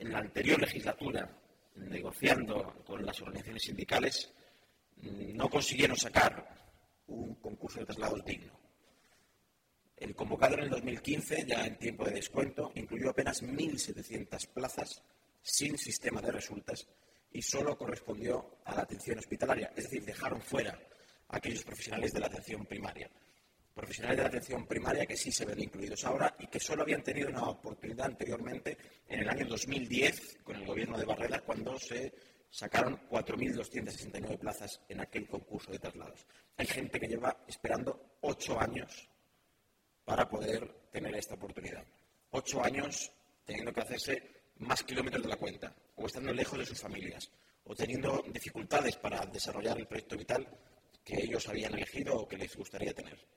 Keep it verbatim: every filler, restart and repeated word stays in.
en la anterior legislatura, negociando con las organizaciones sindicales, no consiguieron sacar un concurso de traslados digno. El convocado en el dos mil quince, ya en tiempo de descuento, incluyó apenas mil setecientas plazas sin sistema de resultas y solo correspondió a la atención hospitalaria, es decir, dejaron fuera a aquellos profesionales de la atención primaria. Profesionales de la atención primaria que sí se ven incluidos ahora y que solo habían tenido una oportunidad anteriormente en el año dos mil diez con el gobierno de Barreda, cuando se sacaron cuatro mil doscientas sesenta y nueve plazas en aquel concurso de traslados. Hay gente que lleva esperando ocho años para poder tener esta oportunidad. Ocho años teniendo que hacerse más kilómetros de la cuenta, o estando lejos de sus familias, o teniendo dificultades para desarrollar el proyecto vital que ellos habían elegido o que les gustaría tener.